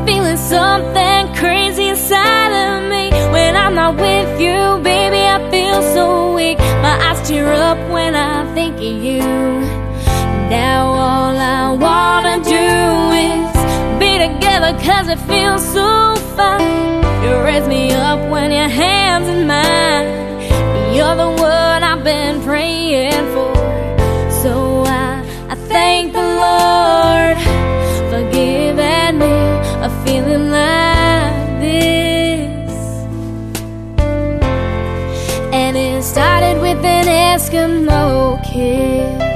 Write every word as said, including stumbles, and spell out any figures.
feeling something crazy inside of me. When I'm not with you, baby, I feel so weak. My eyes tear up when I think of you. Now all I wanna do is be together, cause it feels so fine. You raise me up when your hand's in mine. You're the one I've been praying for. So I, I thank the Lord for giving me a feeling like this. And it started with an Eskimo kiss.